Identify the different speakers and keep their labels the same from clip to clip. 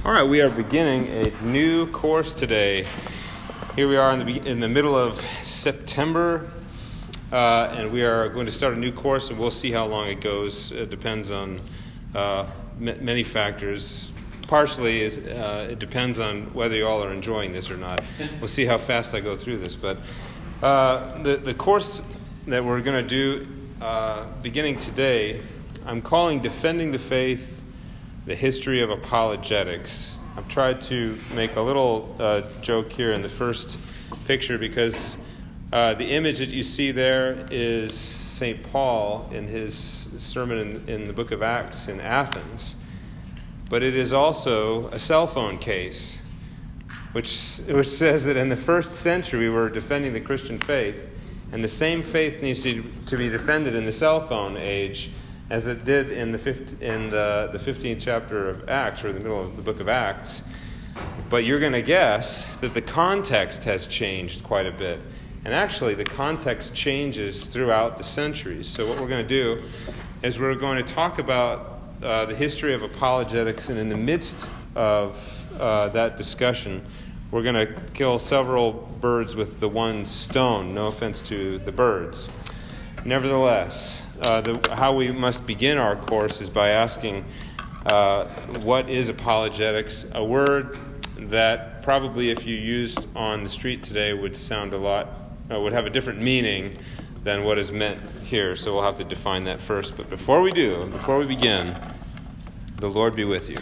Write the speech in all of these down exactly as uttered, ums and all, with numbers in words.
Speaker 1: All right, we are beginning a new course today. Here we are in the in the middle of September, uh, and we are going to start a new course, and we'll see how long it goes. It depends on uh, m- many factors. Partially, is uh, it depends on whether you all are enjoying this or not. We'll see how fast I go through this. But uh, the the course that we're going to do uh, beginning today, I'm calling "Defending the Faith: The History of Apologetics." I've tried to make a little uh, joke here in the first picture because uh, the image that you see there is Saint Paul in his sermon in, in the book of Acts in Athens. But it is also a cell phone case, which, which says that in the first century we were defending the Christian faith, and the same faith needs to, to be defended in the cell phone age as it did in the fifth, in the, the fifteenth chapter of Acts, or the middle of the book of Acts. But you're going to guess that the context has changed quite a bit. And actually, the context changes throughout the centuries. So what we're going to do is we're going to talk about uh, the history of apologetics, and in the midst of uh, that discussion, we're going to kill several birds with the one stone. No offense to the birds. Nevertheless, Uh, the, how we must begin our course is by asking, uh, what is apologetics? A word that probably, if you used on the street today, would sound a lot, uh, would have a different meaning than what is meant here. So we'll have to define that first. But before we do, before we begin, the Lord be with you.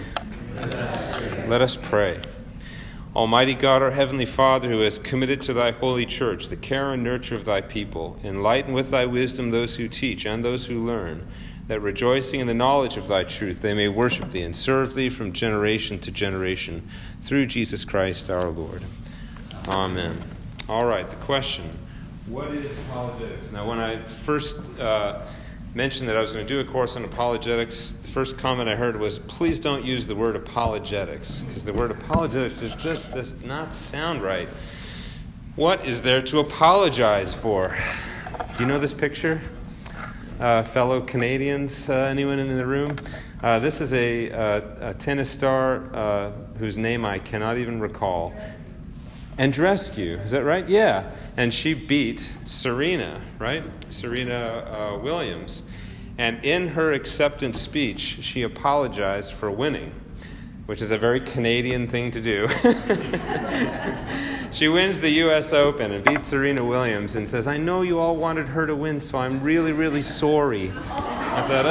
Speaker 1: Let us pray. Almighty God, our Heavenly Father, who has committed to thy holy church the care and nurture of thy people, enlighten with thy wisdom those who teach and those who learn, that rejoicing in the knowledge of thy truth they may worship thee and serve thee from generation to generation, through Jesus Christ our Lord. Amen. All right, the question, what is apologetics? Now, when I first uh, mentioned that I was going to do a course on apologetics, the first comment I heard was, please don't use the word apologetics, because the word apologetics just does not sound right. What is there to apologize for? Do you know this picture? Uh, fellow Canadians, uh, anyone in the room? Uh, this is a, a, a tennis star uh, whose name I cannot even recall. Andreescu, is that right? Yeah. And she beat Serena, right? Serena uh, Williams. And in her acceptance speech, she apologized for winning, which is a very Canadian thing to do. She wins the U S Open and beats Serena Williams and says, I know you all wanted her to win, so I'm really, really sorry. I thought,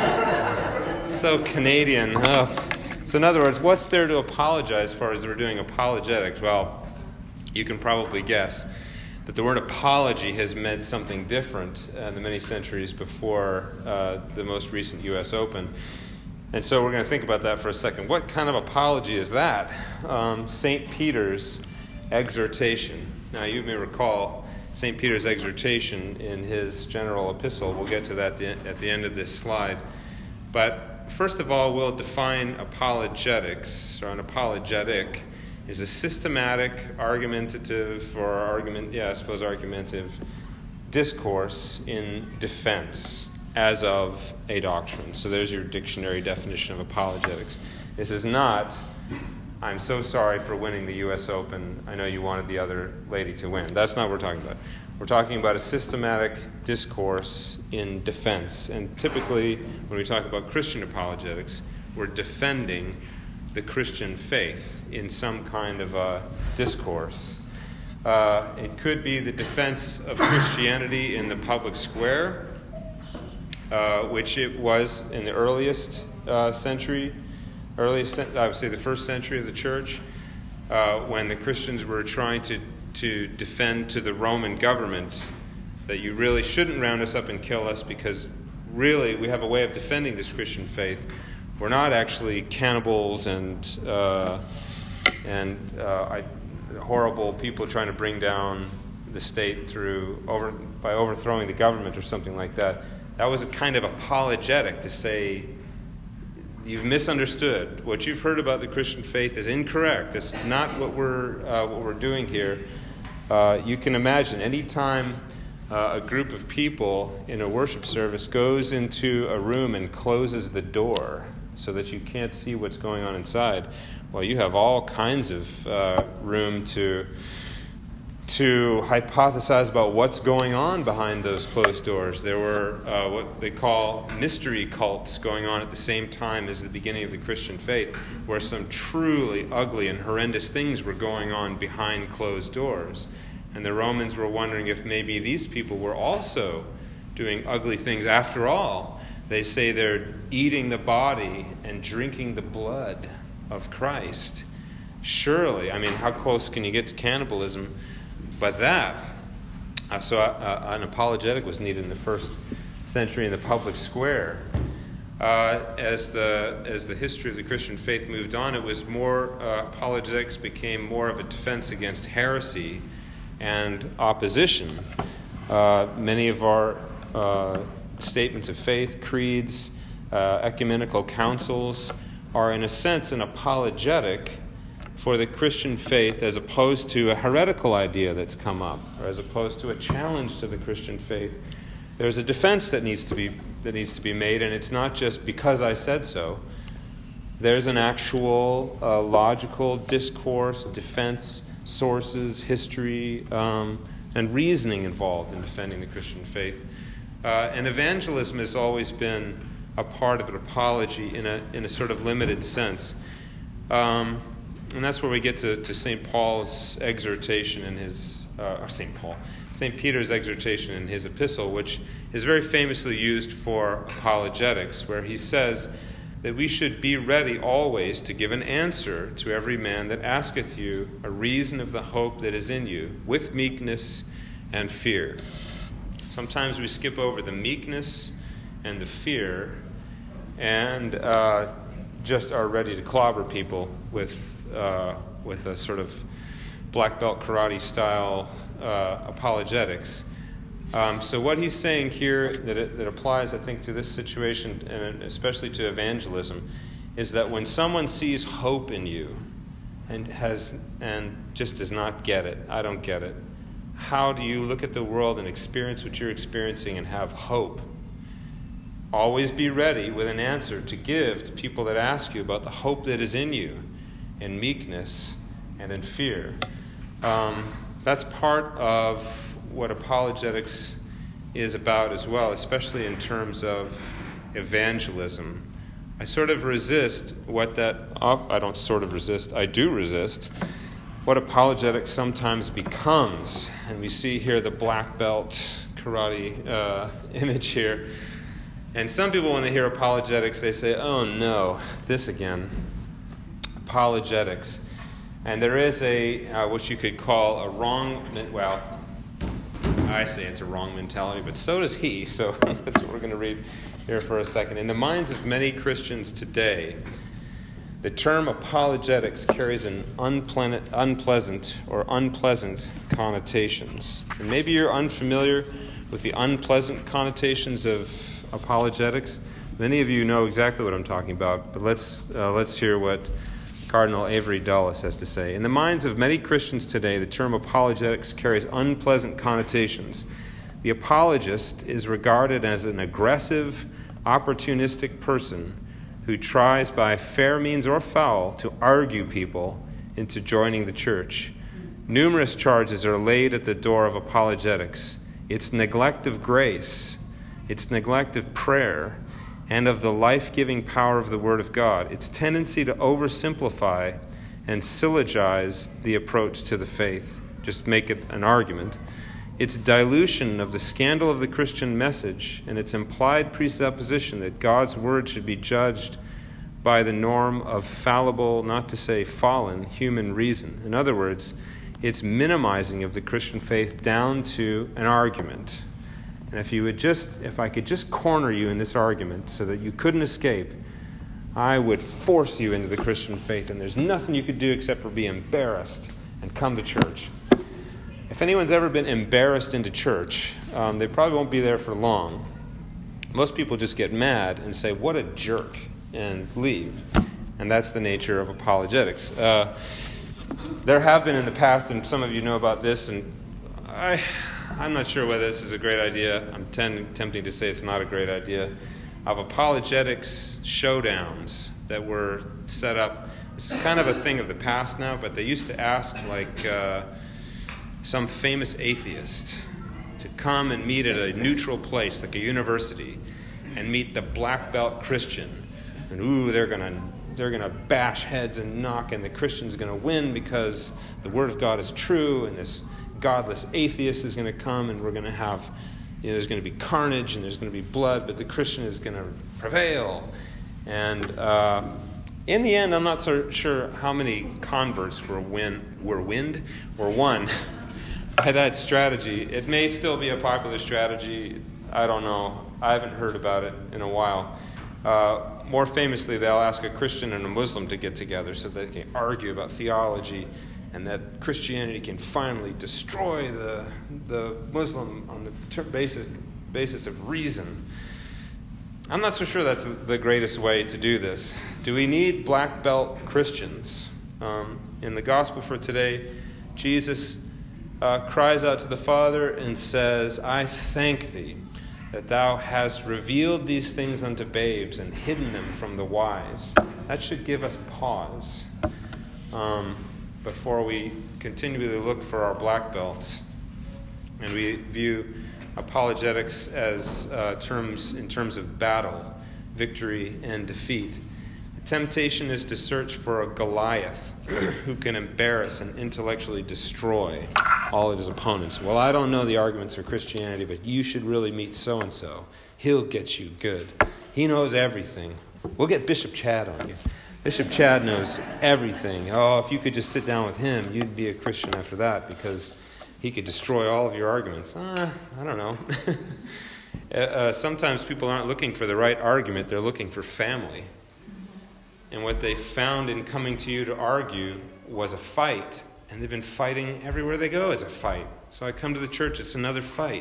Speaker 1: oh, so Canadian. Oh. So in other words, what's there to apologize for as we're doing apologetics? Well, you can probably guess that the word apology has meant something different in the many centuries before uh, the most recent U S Open. And so we're going to think about that for a second. What kind of apology is that? Um, Saint Peter's exhortation. Now, you may recall Saint Peter's exhortation in his general epistle. We'll get to that at the end of this slide. But first of all, we'll define apologetics, or an apologetic is a systematic, argumentative, or argument, yeah, I suppose argumentative discourse in defense as of a doctrine. So there's your dictionary definition of apologetics. This is not, I'm so sorry for winning the U S Open. I know you wanted the other lady to win. That's not what we're talking about. We're talking about a systematic discourse in defense. And typically, when we talk about Christian apologetics, we're defending the Christian faith in some kind of a discourse. Uh, it could be the defense of Christianity in the public square, uh, which it was in the earliest uh, century, earliest, I would say the first century of the church, uh, when the Christians were trying to, to defend to the Roman government that you really shouldn't round us up and kill us, because really we have a way of defending this Christian faith. We're not actually cannibals and uh, and uh, I, horrible people trying to bring down the state through over by overthrowing the government or something like that. That was a kind of apologetic to say, you've misunderstood. What you've heard about the Christian faith is incorrect. That's not what we're uh, what we're doing here. Uh, you can imagine any time uh, a group of people in a worship service goes into a room and closes the door. so that you can't see what's going on inside. Well, you have all kinds of uh, room to to hypothesize about what's going on behind those closed doors. There were uh, what they call mystery cults going on at the same time as the beginning of the Christian faith, where some truly ugly and horrendous things were going on behind closed doors. And the Romans were wondering if maybe these people were also doing ugly things. After all, they say they're eating the body and drinking the blood of Christ. Surely, I mean, how close can you get to cannibalism? But that, uh, so uh, an apologetic was needed in the first century in the public square. Uh, as the as the history of the Christian faith moved on, it was more uh, apologetics became more of a defense against heresy and opposition. Uh, many of our uh, statements of faith, creeds, uh, ecumenical councils are in a sense an apologetic for the Christian faith, as opposed to a heretical idea that's come up, or as opposed to a challenge to the Christian faith. There's a defense that needs to be that needs to be made, and it's not just because I said so. There's an actual uh, logical discourse, defense, sources, history, um, and reasoning involved in defending the Christian faith. Uh, and evangelism has always been a part of an apology in a in a sort of limited sense. Um, And that's where we get to, to Saint Paul's exhortation in his, uh, or Saint Paul, Saint Peter's exhortation in his epistle, which is very famously used for apologetics, where he says that we should be ready always to give an answer to every man that asketh you a reason of the hope that is in you, with meekness and fear. Sometimes we skip over the meekness and the fear and uh, just are ready to clobber people with Uh, with a sort of black belt karate style uh, apologetics. Um, so what he's saying here that it, that applies, I think, to this situation, and especially to evangelism, is that when someone sees hope in you and has and just does not get it, I don't get it, how do you look at the world and experience what you're experiencing and have hope? Always be ready with an answer to give to people that ask you about the hope that is in you, in meekness and in fear. Um, that's part of what apologetics is about as well, especially in terms of evangelism. I sort of resist what that, oh, I don't sort of resist, I do resist what apologetics sometimes becomes. And we see here the black belt karate uh, image here. And some people, when they hear apologetics, they say, oh no, this again. Apologetics. And there is a, uh, what you could call a wrong, well, I say it's a wrong mentality, but so does he. So that's what we're going to read here for a second. In the minds of many Christians today, the term apologetics carries an unpleasant, unpleasant or unpleasant connotations. And maybe you're unfamiliar with the unpleasant connotations of apologetics. Many of you know exactly what I'm talking about, but let's uh, let's hear what Cardinal Avery Dulles has to say. In the minds of many Christians today, the term apologetics carries unpleasant connotations. The apologist is regarded as an aggressive, opportunistic person who tries by fair means or foul to argue people into joining the church. Numerous charges are laid at the door of apologetics. Its neglect of grace, its neglect of prayer, and of the life-giving power of the Word of God, its tendency to oversimplify and syllogize the approach to the faith, just make it an argument, its dilution of the scandal of the Christian message, and its implied presupposition that God's Word should be judged by the norm of fallible, not to say fallen, human reason. In other words, its minimizing of the Christian faith down to an argument. And if you would just, if I could just corner you in this argument so that you couldn't escape, I would force you into the Christian faith, and there's nothing you could do except for be embarrassed and come to church. If anyone's ever been embarrassed into church, um, they probably won't be there for long. Most people just get mad and say, what a jerk, and leave. And that's the nature of apologetics. Uh, there have been in the past, and some of you know about this, and I... I'm not sure whether this is a great idea. I'm ten- tempting to say it's not a great idea. of apologetics showdowns that were set up. It's kind of a thing of the past now, but they used to ask like uh, some famous atheist to come and meet at a neutral place, like a university, and meet the black belt Christian. And ooh, they're gonna they're gonna bash heads and knock, and the Christian's gonna win because the Word of God is true, and this godless atheist is gonna come, and we're gonna have, you know, there's gonna be carnage and there's gonna be blood, but the Christian is gonna prevail. And uh, in the end, I'm not so sure how many converts were win were winned or won by that strategy. It may still be a popular strategy. I don't know. I haven't heard about it in a while. Uh, more famously, they'll ask a Christian and a Muslim to get together so they can argue about theology, and that Christianity can finally destroy the the Muslim on the ter- basic basis of reason. I'm not so sure that's the greatest way to do this. Do we need black belt Christians? Um, in the gospel for today, Jesus uh, cries out to the Father and says, I thank thee that thou hast revealed these things unto babes and hidden them from the wise. That should give us pause um, before we continually look for our black belts. And we view apologetics as uh, terms in terms of battle, victory, and defeat. The temptation is to search for a Goliath who can embarrass and intellectually destroy all of his opponents. Well, I don't know the arguments for Christianity, but you should really meet so-and-so. He'll get you good. He knows everything. We'll get Bishop Chad on you. Bishop Chad knows everything. Oh, if you could just sit down with him, you'd be a Christian after that, because he could destroy all of your arguments. Uh, I don't know. uh, sometimes people aren't looking for the right argument. They're looking for family. And what they found in coming to you to argue was a fight. And they've been fighting everywhere they go as a fight. So I come to the church, it's another fight.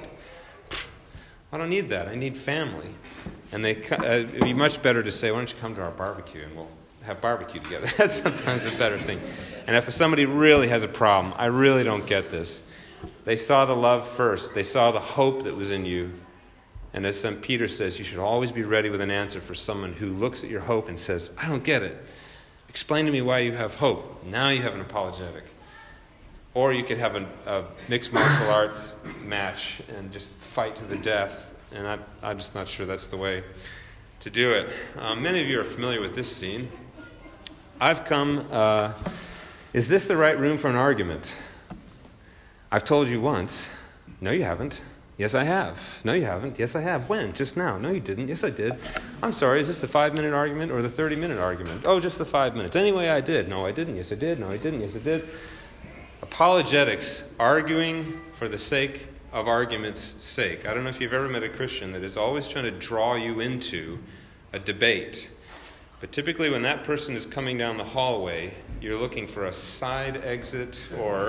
Speaker 1: I don't need that. I need family. And they, uh, it'd be much better to say, why don't you come to our barbecue and we'll have barbecue together. That's sometimes a better thing. And if somebody really has a problem, I really don't get this. They saw the love first. They saw the hope that was in you. And as Saint Peter says, you should always be ready with an answer for someone who looks at your hope and says, I don't get it. Explain to me why you have hope. Now you have an apologetic. Or you could have a, a mixed martial arts match and just fight to the death. And I, I'm just not sure that's the way to do it. Um, many of you are familiar with this scene. I've come, uh, is this the right room for an argument? I've told you once. No, you haven't. Yes, I have. No, you haven't. Yes, I have. When? Just now. No, you didn't. Yes, I did. I'm sorry. Is this the five-minute argument or the thirty-minute argument? Oh, just the five minutes. Anyway, I did. No, I didn't. Yes, I did. No, I didn't. Yes, I did. Apologetics, arguing for the sake of argument's sake. I don't know if you've ever met a Christian that is always trying to draw you into a debate. But typically when that person is coming down the hallway, you're looking for a side exit, or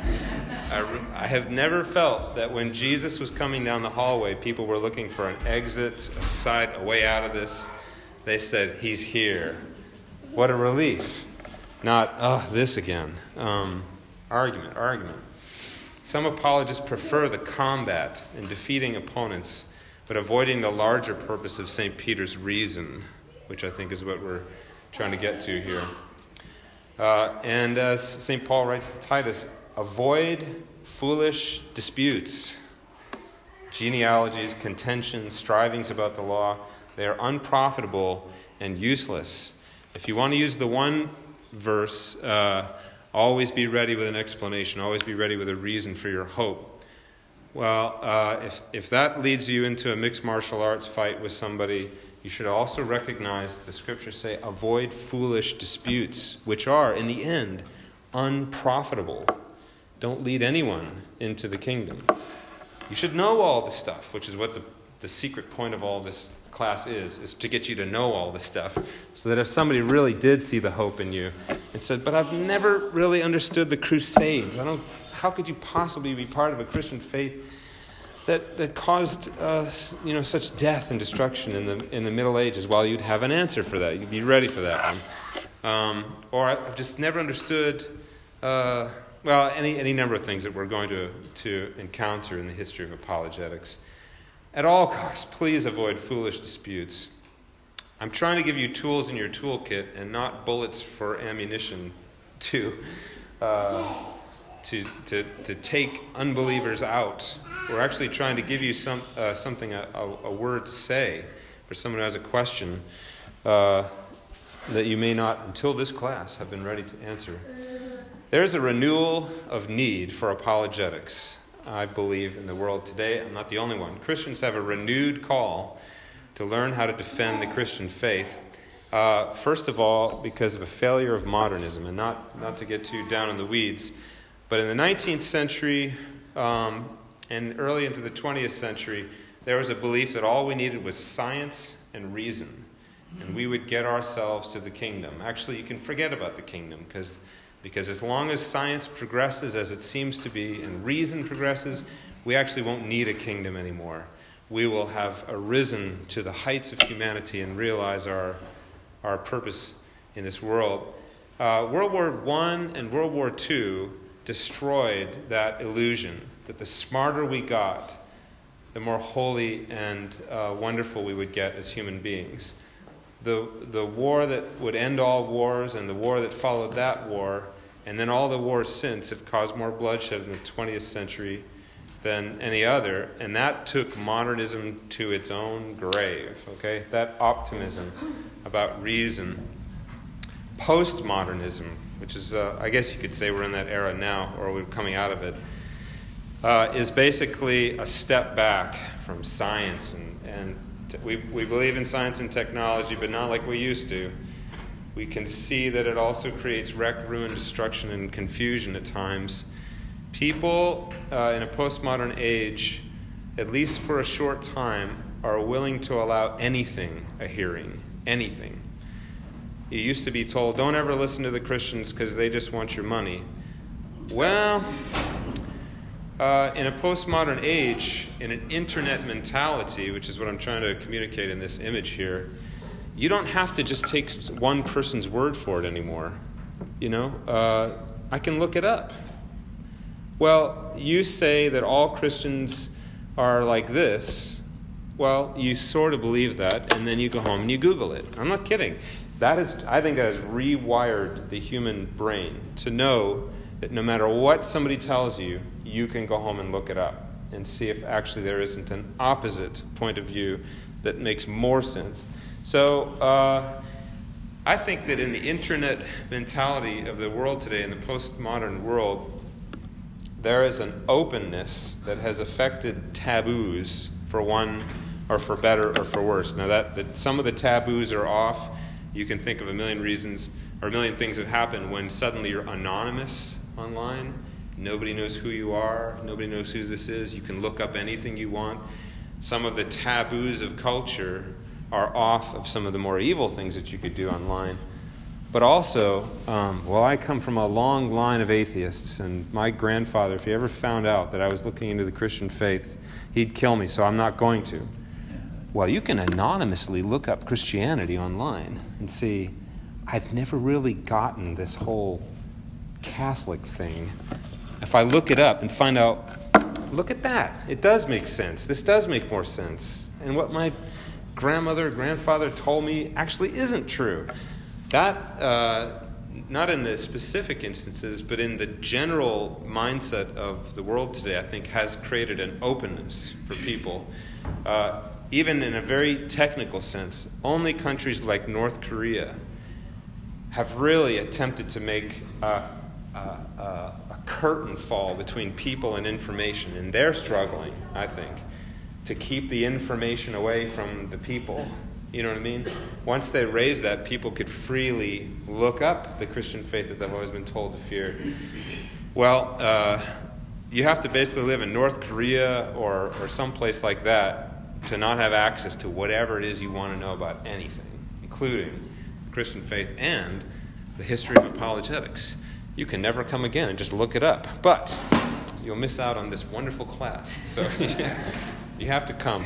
Speaker 1: I have never felt that when Jesus was coming down the hallway, people were looking for an exit, a side, a way out of this. They said, he's here. What a relief. Not, oh, this again. Um, argument, argument. Some apologists prefer the combat in defeating opponents, but avoiding the larger purpose of Saint Peter's reason, which I think is what we're trying to get to here. Uh, and as Saint Paul writes to Titus, avoid foolish disputes, genealogies, contentions, strivings about the law. They are unprofitable and useless. If you want to use the one verse, uh, always be ready with an explanation, always be ready with a reason for your hope. Well, uh, if, if that leads you into a mixed martial arts fight with somebody, you should also recognize that the scriptures say, avoid foolish disputes, which are, in the end, unprofitable. Don't lead anyone into the kingdom. You should know all the stuff, which is what the, the secret point of all this class is, is to get you to know all this stuff, so that if somebody really did see the hope in you and said, but I've never really understood the Crusades, I don't, how could you possibly be part of a Christian faith that that caused uh, you know such death and destruction in the in the Middle Ages? Well, you'd have an answer for that. You'd be ready for that one. Um, or I've just never understood. Uh, well, any any number of things that we're going to to encounter in the history of apologetics. At all costs, please avoid foolish disputes. I'm trying to give you tools in your toolkit and not bullets for ammunition to uh, to, to to take unbelievers out. We're actually trying to give you some uh, something, a, a, a word to say for someone who has a question uh, that you may not, until this class, have been ready to answer. There's a renewal of need for apologetics, I believe, in the world today. I'm not the only one. Christians have a renewed call to learn how to defend the Christian faith. Uh, first of all, because of a failure of modernism, and not, not to get too down in the weeds, but in the nineteenth century um, and early into the twentieth century, there was a belief that all we needed was science and reason, and we would get ourselves to the kingdom. Actually, you can forget about the kingdom, because because as long as science progresses as it seems to be, and reason progresses, we actually won't need a kingdom anymore. We will have arisen to the heights of humanity and realize our our purpose in this world. Uh, World War One and World War Two destroyed that illusion that the smarter we got, the more holy and uh, wonderful we would get as human beings. The the war that would end all wars and the war that followed that war, and then all the wars since, have caused more bloodshed in the twentieth century than any other, and that took modernism to its own grave, okay? That optimism about reason. Postmodernism, which is, uh, I guess you could say we're in that era now, or we're coming out of it, uh, is basically a step back from science. And, and t- we, we believe in science and technology, but not like we used to. We can see that it also creates wreck, ruin, destruction, and confusion at times. People uh, in a postmodern age, at least for a short time, are willing to allow anything a hearing. Anything. You used to be told, don't ever listen to the Christians because they just want your money. Well, uh, in a postmodern age, in an internet mentality, which is what I'm trying to communicate in this image here, you don't have to just take one person's word for it anymore. You know, uh, I can look it up. Well, you say that all Christians are like this. Well, you sort of believe that, and then you go home and you Google it. I'm not kidding. That is, I think that has rewired the human brain to know that no matter what somebody tells you, you can go home and look it up and see if actually there isn't an opposite point of view that makes more sense. So uh, I think that in the internet mentality of the world today, in the postmodern world, there is an openness that has affected taboos, for one, or for better or for worse. Now that, that some of the taboos are off, you can think of a million reasons or a million things that happen when suddenly you're anonymous online. Nobody knows who you are. Nobody knows who this is. You can look up anything you want. Some of the taboos of culture are off of some of the more evil things that you could do online. But also, um, well, I come from a long line of atheists, and my grandfather, if he ever found out that I was looking into the Christian faith, he'd kill me, so I'm not going to. Well, you can anonymously look up Christianity online and see, I've never really gotten this whole Catholic thing. If I look it up and find out, look at that, it does make sense. This does make more sense. And what my grandmother or grandfather told me actually isn't true. That, uh, not in the specific instances, but in the general mindset of the world today, I think has created an openness for people. Uh, even in a very technical sense, only countries like North Korea have really attempted to make a, a, a, a curtain fall between people and information. And they're struggling, I think, to keep the information away from the people. You know what I mean? Once they raised that, people could freely look up the Christian faith that they've always been told to fear. Well, uh, you have to basically live in North Korea or, or someplace like that to not have access to whatever it is you want to know about anything, including the Christian faith and the history of apologetics. You can never come again and just look it up. But you'll miss out on this wonderful class. So you have to come.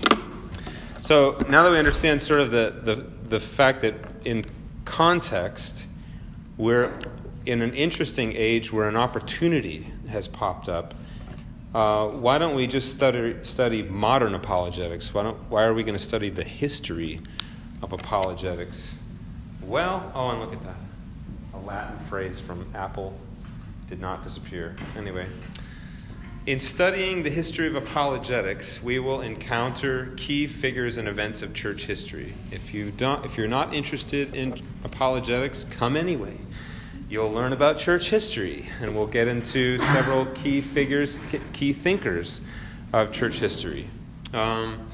Speaker 1: So now that we understand sort of the, the, the fact that in context, we're in an interesting age where an opportunity has popped up, uh, why don't we just study, study modern apologetics? Why, don't, why are we going to study the history of apologetics? Well, oh, and look at that. A Latin phrase from Apple did not disappear. Anyway, in studying the history of apologetics, we will encounter key figures and events of church history. If you don't, if you're not interested in apologetics, come anyway. You'll learn about church history, and we'll get into several key figures, key thinkers of church history. Um,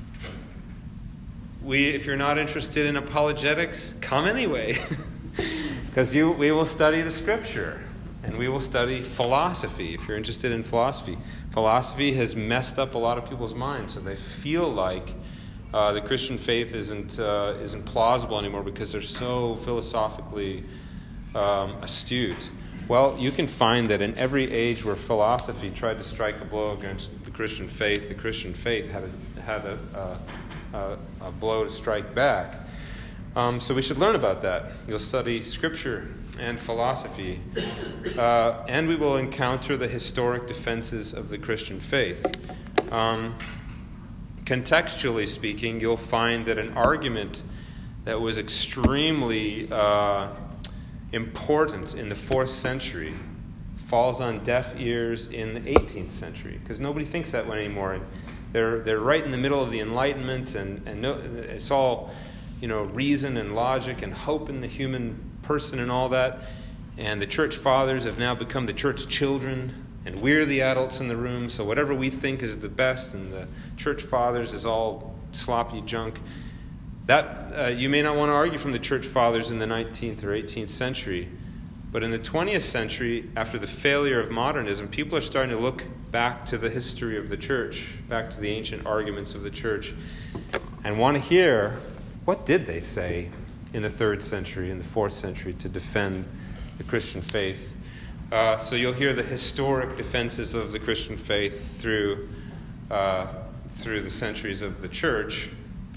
Speaker 1: we, if you're not interested in apologetics, come anyway, because you, we will study the Scripture, and we will study philosophy. If you're interested in philosophy, philosophy has messed up a lot of people's minds, so they feel like uh, the Christian faith isn't uh, isn't plausible anymore because they're so philosophically um, astute. Well, you can find that in every age where philosophy tried to strike a blow against the Christian faith, the Christian faith had a, had a, a, a blow to strike back. Um, so we should learn about that. You'll study Scripture and philosophy, uh, and we will encounter the historic defenses of the Christian faith. Um, contextually speaking, you'll find that an argument that was extremely uh, important in the fourth century falls on deaf ears in the eighteenth century, because nobody thinks that way anymore. They're they're right in the middle of the Enlightenment, and and no, it's all, you know, reason and logic and hope in the human person and all that. And the church fathers have now become the church children, and we're the adults in the room. So whatever we think is the best, and the church fathers is all sloppy junk. That uh, you may not want to argue from the church fathers in the nineteenth or eighteenth century, but in the twentieth century, after the failure of modernism, people are starting to look back to the history of the church, back to the ancient arguments of the church, and want to hear, what did they say in the third century, in the fourth century, to defend the Christian faith? Uh, so you'll hear the historic defenses of the Christian faith through uh, through the centuries of the church.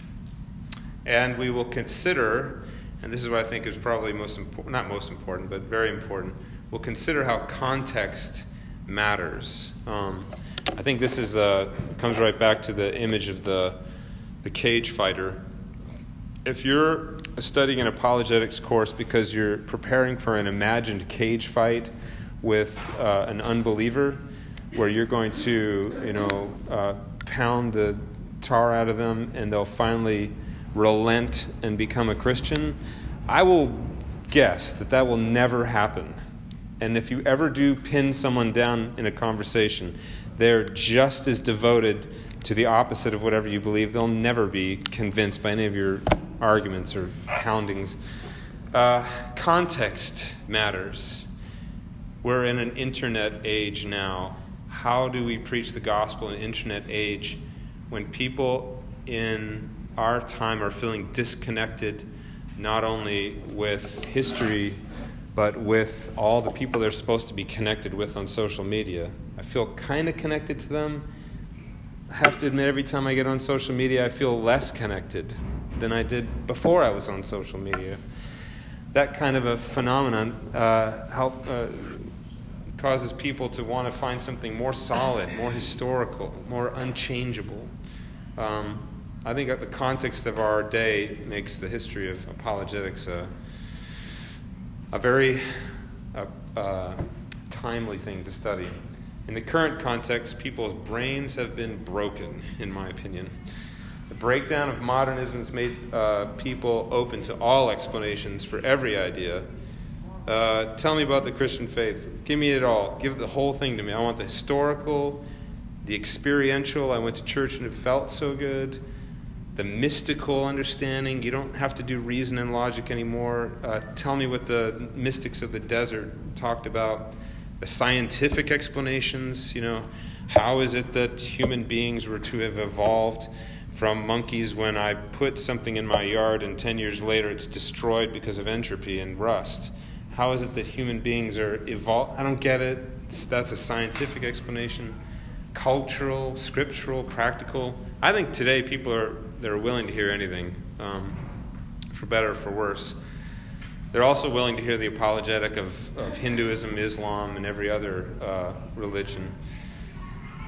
Speaker 1: And we will consider, and this is what I think is probably most important, not most important, but very important, we'll consider how context matters. Um, I think this is uh, comes right back to the image of the the cage fighter. If you're studying an apologetics course because you're preparing for an imagined cage fight with uh, an unbeliever, where you're going to, you know, uh, pound the tar out of them and they'll finally relent and become a Christian, I will guess that that will never happen. And if you ever do pin someone down in a conversation, they're just as devoted to the opposite of whatever you believe. They'll never be convinced by any of your arguments or poundings. Uh, context matters. We're in an internet age now. How do we preach the gospel in an internet age when people in our time are feeling disconnected not only with history, but with all the people they're supposed to be connected with on social media? I feel kind of connected to them. I have to admit, every time I get on social media, I feel less connected than I did before I was on social media. That kind of a phenomenon uh, help, uh, causes people to want to find something more solid, more historical, more unchangeable. Um, I think that the context of our day makes the history of apologetics a, a very uh, uh, timely thing to study. In the current context, people's brains have been broken, in my opinion. The breakdown of modernism has made uh, people open to all explanations for every idea. Uh, tell me about the Christian faith. Give me it all. Give the whole thing to me. I want the historical, the experiential. I went to church and it felt so good. The mystical understanding. You don't have to do reason and logic anymore. Uh, tell me what the mystics of the desert talked about. The scientific explanations. You know, how is it that human beings were to have evolved from monkeys when I put something in my yard and ten years later it's destroyed because of entropy and rust? How is it that human beings are evolved? I don't get it. It's, that's a scientific explanation. Cultural, scriptural, practical. I think today people are they're willing to hear anything, um, for better or for worse. They're also willing to hear the apologetic of, of Hinduism, Islam, and every other uh, religion.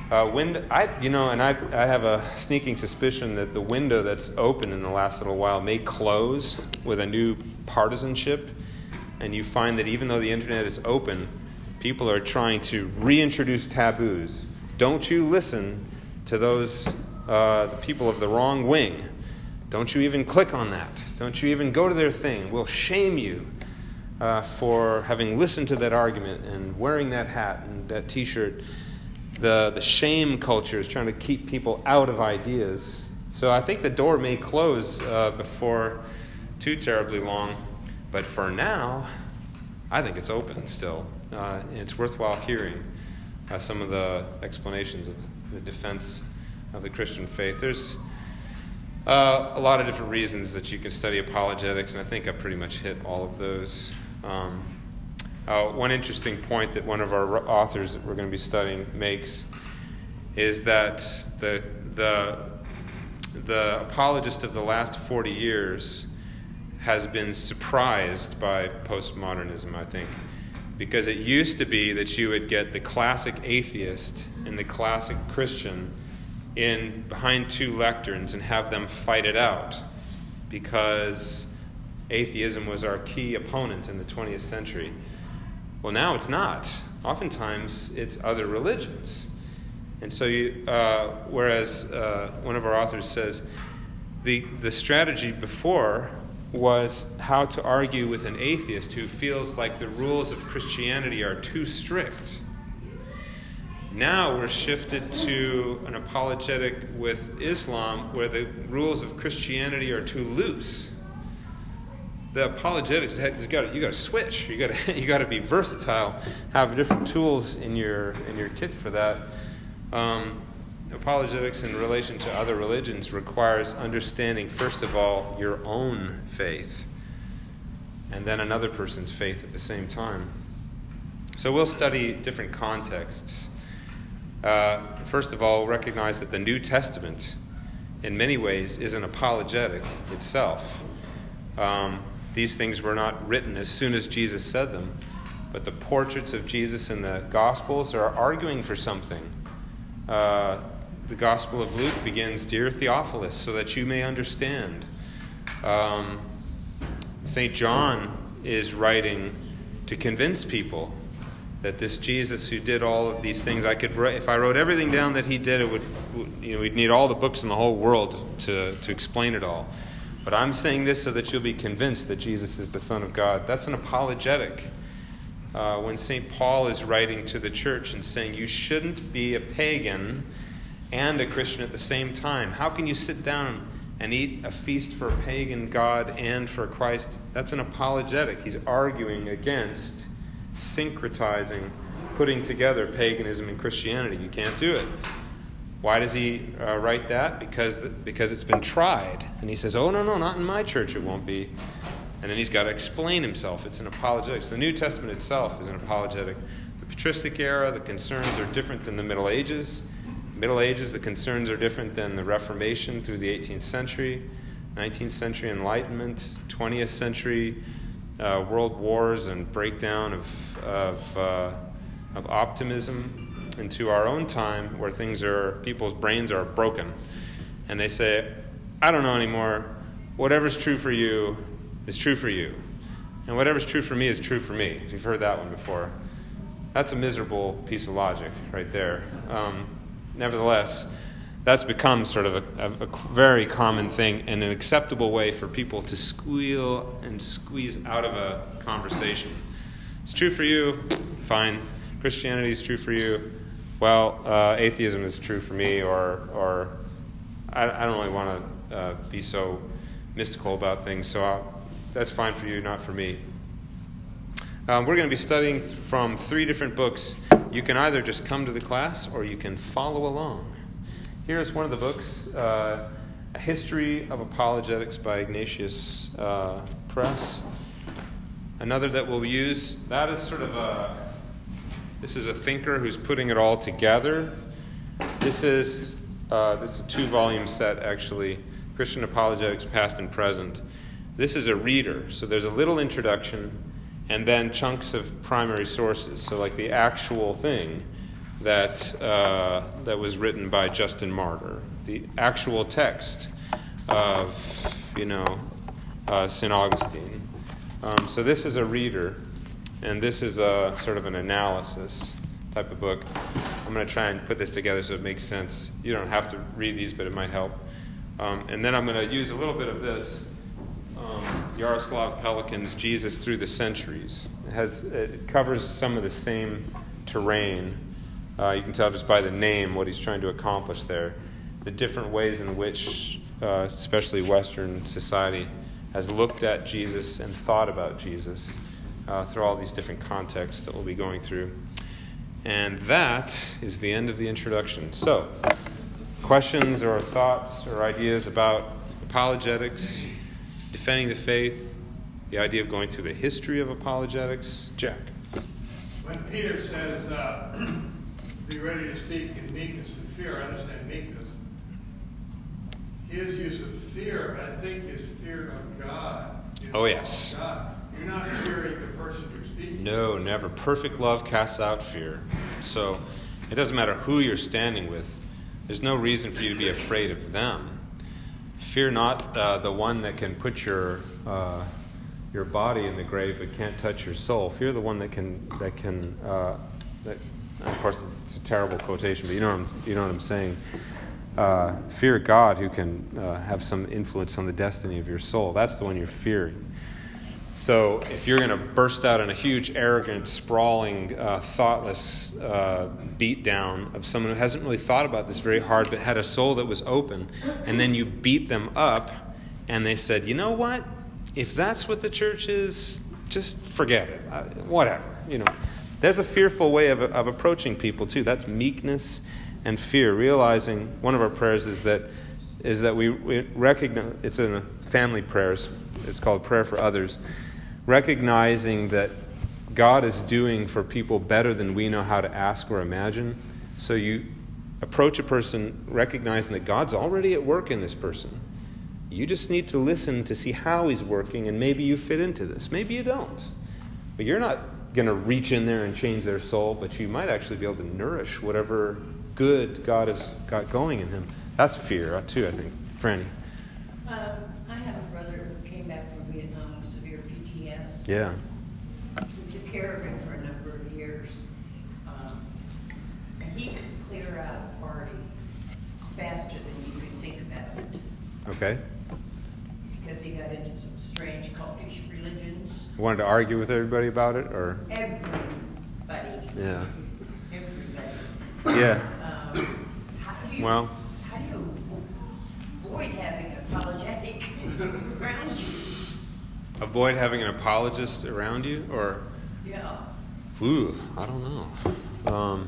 Speaker 1: Uh, window, I, you know, and I, I have a sneaking suspicion that the window that's open in the last little while may close with a new partisanship, and you find that even though the internet is open, people are trying to reintroduce taboos. Don't you listen to those uh, the people of the wrong wing. Don't you even click on that. Don't you even go to their thing. We'll shame you uh, for having listened to that argument and wearing that hat and that T-shirt. The the shame culture is trying to keep people out of ideas. So I think the door may close uh, before too terribly long. But for now, I think it's open still. Uh, and it's worthwhile hearing uh, some of the explanations of the defense of the Christian faith. There's uh, a lot of different reasons that you can study apologetics, and I think I pretty much hit all of those. Um, Uh, one interesting point that one of our authors that we're going to be studying makes is that the the the apologist of the last forty years has been surprised by postmodernism, I think, because it used to be that you would get the classic atheist and the classic Christian in behind two lecterns and have them fight it out, because atheism was our key opponent in the twentieth century. Well, now it's not. Oftentimes, it's other religions. And so, you, uh, whereas uh, one of our authors says, the, the strategy before was how to argue with an atheist who feels like the rules of Christianity are too strict. Now we're shifted to an apologetic with Islam where the rules of Christianity are too loose. The apologetics has got you got to switch. You got to you got to be versatile. Have different tools in your in your kit for that. Um, apologetics in relation to other religions requires understanding, first of all, your own faith, and then another person's faith at the same time. So we'll study different contexts. Uh, first of all, recognize that the New Testament, in many ways, is an apologetic itself. Um, These things were not written as soon as Jesus said them, but the portraits of Jesus in the Gospels are arguing for something. Uh, the Gospel of Luke begins, "Dear Theophilus, so that you may understand." Um, Saint John is writing to convince people that this Jesus who did all of these things, I could write, if I wrote everything down that he did, it would, you know, we'd need all the books in the whole world to, to explain it all. But I'm saying this so that you'll be convinced that Jesus is the Son of God. That's an apologetic. Uh, when Saint Paul is writing to the church and saying you shouldn't be a pagan and a Christian at the same time. How can you sit down and eat a feast for a pagan God and for Christ? That's an apologetic. He's arguing against syncretizing, putting together paganism and Christianity. You can't do it. Why does he uh, write that? Because the, because it's been tried. And he says, oh, no, no, not in my church it won't be. And then he's got to explain himself. It's an apologetic. So the New Testament itself is an apologetic. The patristic era, the concerns are different than the Middle Ages. Middle Ages, the concerns are different than the Reformation through the eighteenth century, nineteenth century Enlightenment, twentieth century uh, world wars and breakdown of, of, uh, of optimism, into our own time where things are, people's brains are broken. And they say, I don't know anymore. Whatever's true for you is true for you. And whatever's true for me is true for me. If you've heard that one before. That's a miserable piece of logic right there. Um, nevertheless, that's become sort of a, a, a very common thing and an acceptable way for people to squeal and squeeze out of a conversation. It's true for you, fine. Christianity is true for you. Well, uh, atheism is true for me, or or I, I don't really want to uh, be so mystical about things, so I'll, that's fine for you, not for me. Um, we're going to be studying from three different books. You can either just come to the class, or you can follow along. Here's one of the books, uh, A History of Apologetics by Ignatius uh, Press. Another that we'll use, that is sort of a... This is a thinker who's putting it all together. This is uh, this is a two-volume set, actually, Christian Apologetics, Past and Present. This is a reader, so there's a little introduction and then chunks of primary sources, so like the actual thing, that uh, that was written by Justin Martyr, the actual text of, you know, uh, Saint Augustine. Um, so this is a reader, and this is a sort of an analysis type of book. I'm going to try and put this together so it makes sense. You don't have to read these, but it might help. Um, and then I'm going to use a little bit of this, um, Yaroslav Pelikan's Jesus Through the Centuries. It has it covers some of the same terrain. Uh, you can tell just by the name what he's trying to accomplish there. The different ways in which, uh, especially Western society, has looked at Jesus and thought about Jesus uh, through all these different contexts that we'll be going through. And that is the end of the introduction. So, questions or thoughts or ideas about apologetics, defending the faith, the idea of going through the history of apologetics? Jack.
Speaker 2: When Peter says, uh, be ready to speak in meekness and fear, I understand meekness. His use of fear, I think, is fear of God. You know,
Speaker 1: oh, yes.
Speaker 2: God. You're not fearing the person you're speaking to.
Speaker 1: No, never. Perfect love casts out fear. So it doesn't matter who you're standing with. There's no reason for you to be afraid of them. Fear not uh, the one that can put your uh, your body in the grave but can't touch your soul. Fear the one that can that can. Uh, that, of course, it's a terrible quotation, but you know what I'm, you know what I'm saying. Uh, fear God, who can uh, have some influence on the destiny of your soul. That's the one you're fearing. So if you're going to burst out in a huge, arrogant, sprawling, uh, thoughtless uh, beatdown of someone who hasn't really thought about this very hard but had a soul that was open, and then you beat them up and they said, you know what? If that's what the church is, just forget it. Uh, whatever. You know, there's a fearful way of, of approaching people too. That's meekness and fear. Realizing one of our prayers is that is that we, we recognize, it's in a family prayers, it's called Prayer for Others, recognizing that God is doing for people better than we know how to ask or imagine. So you approach a person recognizing that God's already at work in this person. You just need to listen to see how he's working, and maybe you fit into this. Maybe you don't. But you're not going to reach in there and change their soul, but you might actually be able to nourish whatever good God has got going in him. That's fear, too, I think. Franny.
Speaker 3: Um, I have a brother who came back from Vietnam with severe P T S.
Speaker 1: Yeah.
Speaker 3: We took care of him for a number of years. Um, and he could clear out a party faster than you could think about it.
Speaker 1: Okay.
Speaker 3: Because he got into some strange cultish religions.
Speaker 1: Wanted to argue with everybody about it, or?
Speaker 3: Everybody.
Speaker 1: Yeah.
Speaker 3: Everybody.
Speaker 1: Yeah.
Speaker 3: Um, how do you,
Speaker 1: Well.
Speaker 3: How do you avoid having an apologetic around you?
Speaker 1: Avoid having an apologist around you, or?
Speaker 3: Yeah.
Speaker 1: Ooh, I don't know. Um,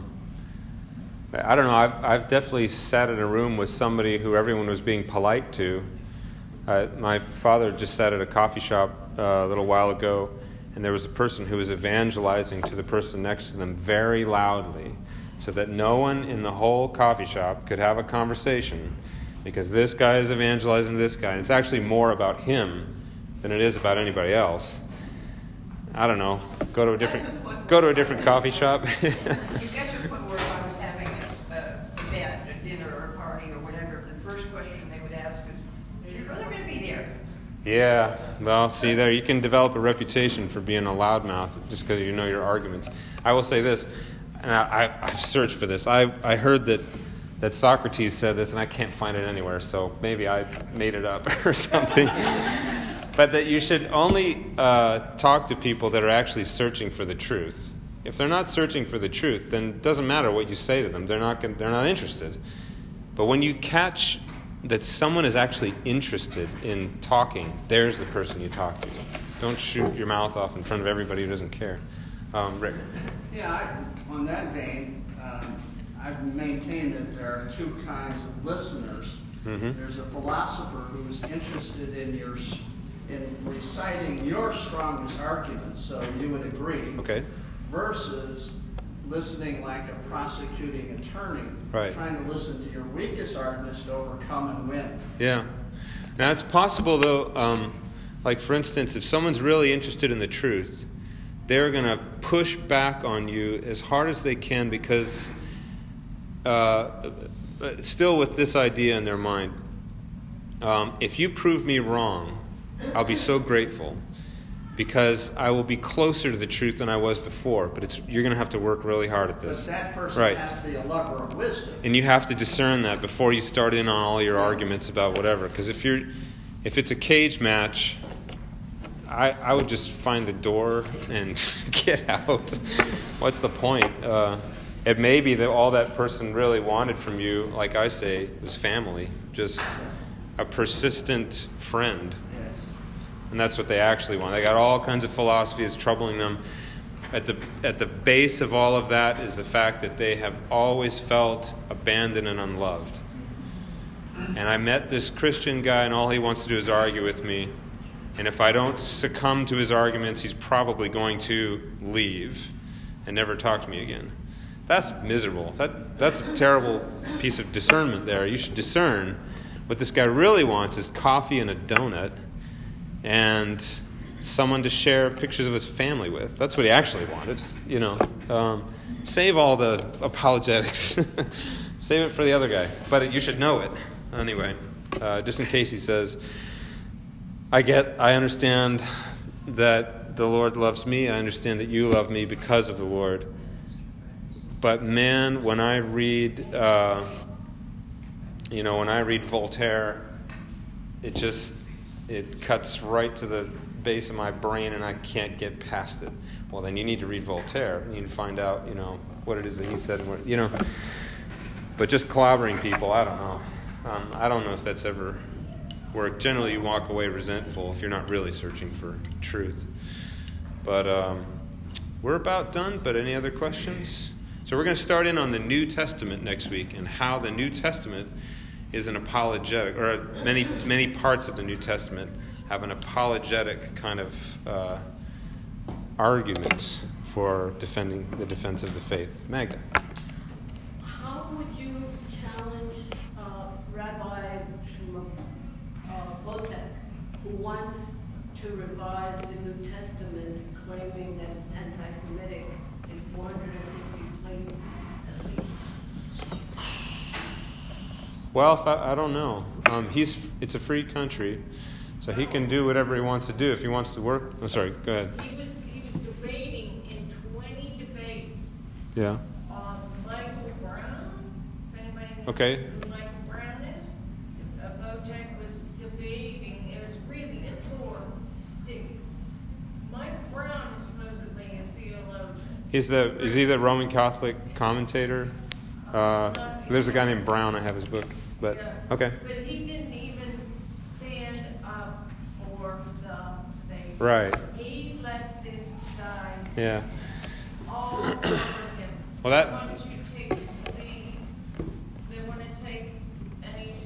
Speaker 1: I don't know. I've, I've definitely sat in a room with somebody who everyone was being polite to. Uh, my father just sat at a coffee shop uh, a little while ago, and there was a person who was evangelizing to the person next to them very loudly, so that no one in the whole coffee shop could have a conversation, because this guy is evangelizing to this guy. And it's actually more about him than it is about anybody else. I don't know. Go to a different go to a different coffee shop.
Speaker 3: You get to the point where if I was having a event, a dinner or a party or whatever, the first question they would ask is, is your brother going to be there?
Speaker 1: Yeah. Well, see there, you can develop a reputation for being a loudmouth just because you know your arguments. I will say this, and I, I, I've searched for this. I, I heard that, that Socrates said this, and I can't find it anywhere, so maybe I made it up or something. But that you should only uh, talk to people that are actually searching for the truth. If they're not searching for the truth, then it doesn't matter what you say to them. They're not gonna, they're not interested. But when you catch that someone is actually interested in talking, there's the person you talk to. Don't shoot your mouth off in front of everybody who doesn't care. Um, Rick.
Speaker 4: Yeah, I, on that vein, um, I've maintained that there are two kinds of listeners.
Speaker 1: Mm-hmm.
Speaker 4: There's a philosopher who's interested in your in reciting your strongest arguments, so you would agree.
Speaker 1: Okay.
Speaker 4: Versus listening like a prosecuting attorney,
Speaker 1: right,
Speaker 4: trying to listen to your weakest arguments to overcome and win.
Speaker 1: Yeah. Now it's possible though, um, like for instance, if someone's really interested in the truth, they're going to push back on you as hard as they can, because uh, still with this idea in their mind. Um, if you prove me wrong, I'll be so grateful, because I will be closer to the truth than I was before. But it's you're going to have to work really hard at this.
Speaker 4: But that person
Speaker 1: right.
Speaker 4: has to be a lover of wisdom.
Speaker 1: And you have to discern that before you start in on all your arguments about whatever. Because if you're, if it's a cage match, I, I would just find the door and get out. What's the point? Uh, it may be that all that person really wanted from you, like I say, was family. Just a persistent friend. And that's what they actually want. They got all kinds of philosophies troubling them. At the at the base of all of that is the fact that they have always felt abandoned and unloved. And I met this Christian guy, and all he wants to do is argue with me. And if I don't succumb to his arguments, he's probably going to leave and never talk to me again. That's miserable. That that's a terrible piece of discernment there. You should discern. What this guy really wants is coffee and a donut, and someone to share pictures of his family with. That's what he actually wanted, you know. Um, save all the apologetics. Save it for the other guy. But you should know it. Anyway, uh, just in case he says, I get, I understand that the Lord loves me. I understand that you love me because of the Lord. But man, when I read, uh, you know, when I read Voltaire, it just... it cuts right to the base of my brain, and I can't get past it. Well, then you need to read Voltaire. You need to find out, you know, what it is that he said, and what, you know. But just clobbering people, I don't know. Um, I don't know if that's ever worked. Generally, you walk away resentful if you're not really searching for truth. But um, we're about done. But any other questions? So we're going to start in on the New Testament next week, and how the New Testament is an apologetic, or many many parts of the New Testament have an apologetic kind of uh, argument for defending the defense of the faith. Magda.
Speaker 5: How would you challenge uh, Rabbi Shmuel uh, Botek, who wants to revise the New Testament, claiming that it's anti-Semitic in four hundred fifty places at least?
Speaker 1: Well, if I, I don't know. Um, he's it's a free country, so he can do whatever he wants to do. If he wants to work, I'm oh, sorry. Go ahead.
Speaker 5: He was he was debating in twenty debates.
Speaker 1: Yeah.
Speaker 5: On Michael Brown. If anybody knows
Speaker 1: Okay.
Speaker 5: who Michael Brown is, uh, Botek was debating. It was really important. Mike Brown is supposedly a theologian.
Speaker 1: He's the is he the Roman Catholic commentator? Uh, there's a guy named Brown. I have his book. But
Speaker 5: Yeah.
Speaker 1: okay.
Speaker 5: But he didn't even stand up for the faith.
Speaker 1: Right.
Speaker 5: He let this guy
Speaker 1: Yeah.
Speaker 5: all over him.
Speaker 1: Well, that-
Speaker 5: They want to take the, they want to take any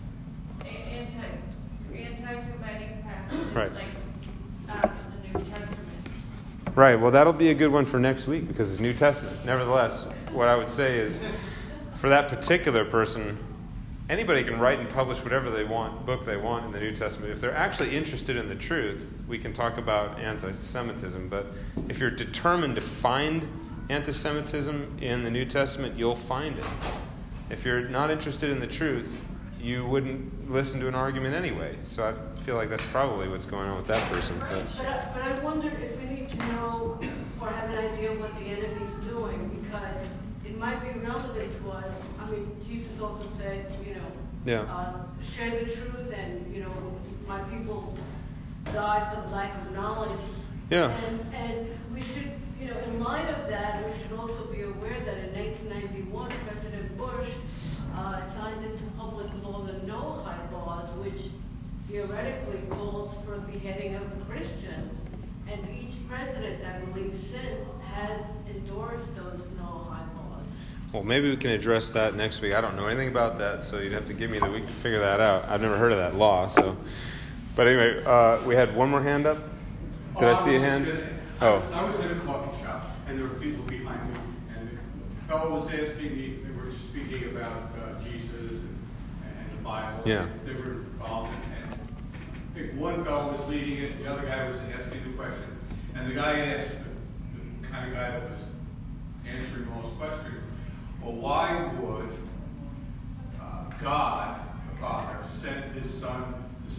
Speaker 5: a- anti, anti-Semitic passages
Speaker 1: Right.
Speaker 5: like out of the New Testament.
Speaker 1: Right. Well, that'll be a good one for next week, because it's New Testament. Nevertheless, what I would say is, for that particular person, anybody can write and publish whatever they want, book they want in the New Testament. If they're actually interested in the truth, we can talk about anti-Semitism. But if you're determined to find anti-Semitism in the New Testament, you'll find it. If you're not interested in the truth, you wouldn't listen to an argument anyway. So I feel like that's probably what's going on with that person. But
Speaker 5: But I, but I wonder if we need to know or have an idea of what the enemy's doing, because it might be relevant to us. I mean, Jesus also said, you know,
Speaker 1: Yeah.
Speaker 5: uh, share the truth, and, you know, my people die for the lack of knowledge.
Speaker 1: Yeah.
Speaker 5: And, and we should, you know, in light of that, we should also be aware that in nineteen ninety-one, President Bush uh, signed into public law the Noahide laws, which theoretically calls for beheading of Christians. And each president, I believe, since has endorsed those Noahide laws.
Speaker 1: well, maybe we can address that next week. I don't know anything about that, so you'd have to give me the week to figure that out. I've never heard of that law. So, but anyway, uh, we had one more hand up. Did I see a hand? Oh.
Speaker 6: I was in a coffee shop, and there were people behind me, and the fellow was asking me, they were speaking about uh, Jesus and, and the Bible.
Speaker 1: Yeah.
Speaker 6: They were involved, and I think one fellow was leading it, the other guy was asking the question. And the guy asked, the, the kind of guy that was answering all his questions, well, why would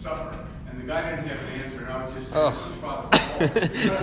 Speaker 6: suffer. And the guy didn't have an answer, and I was just saying,
Speaker 1: Oh.
Speaker 6: this is Father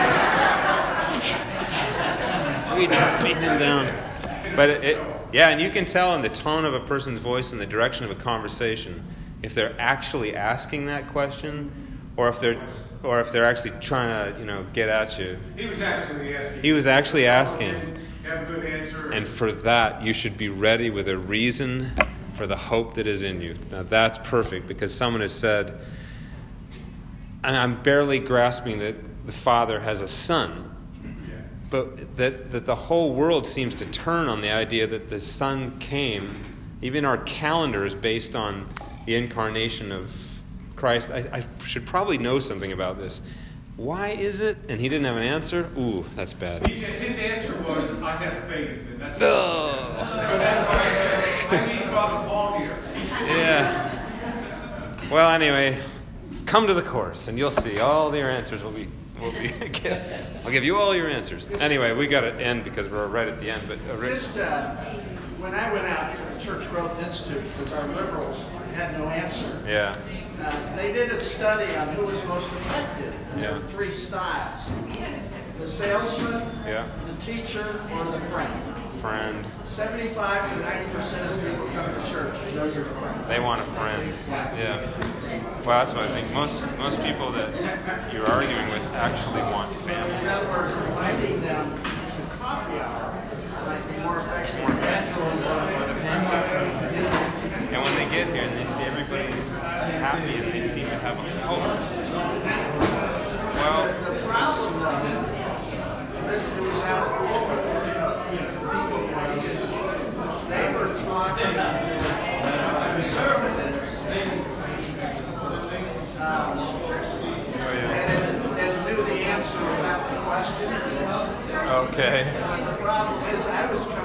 Speaker 6: Paul.
Speaker 1: We just beat him down. But it, it, yeah, and you can tell in the tone of a person's voice and the direction of a conversation if they're actually asking that question, or if they're, or if they're actually trying to, you know, get at you.
Speaker 6: He was actually asking.
Speaker 1: He was actually asking.
Speaker 6: Have a good answer.
Speaker 1: And for that, you should be ready with a reason for the hope that is in you. Now, that's perfect, because someone has said, and I'm barely grasping that the Father has a Son, but that, that the whole world seems to turn on the idea that the Son came. Even our calendar is based on the incarnation of Christ. I, I should probably know something about this. Why is it? And he didn't have an answer? Ooh, that's bad.
Speaker 6: He, his answer was, I have faith. And that's
Speaker 1: Oh.
Speaker 6: that's why I need Father Paul here.
Speaker 1: Yeah. Well, anyway, come to the course, and you'll see all your answers will be. Will be I'll give you all your answers. Anyway, we got to end because we're right at the end. But uh, Rich,
Speaker 4: Just uh, when I went out to the Church Growth Institute, because our liberals had no answer,
Speaker 1: yeah,
Speaker 4: uh, they did a study on who was most effective. And there
Speaker 1: Yeah.
Speaker 4: were three styles: the salesman,
Speaker 1: yeah,
Speaker 4: the teacher, or the friend.
Speaker 1: friend.
Speaker 4: seventy-five to ninety percent of people come to church. Those are friends.
Speaker 1: They want a friend. Yeah. Well, that's what I think. Most most people that you're arguing with actually want
Speaker 4: In
Speaker 1: family.
Speaker 4: other words, inviting them to coffee hour might be more effective than evangelism or the pancakes.
Speaker 1: And when they get here and they see everybody's happy and they seem to have a hope. Well,
Speaker 4: The problem though, this it was out of order. People was they were talking to conservatives um, and, and knew the answer without the question.
Speaker 1: okay.
Speaker 4: But the problem is, I was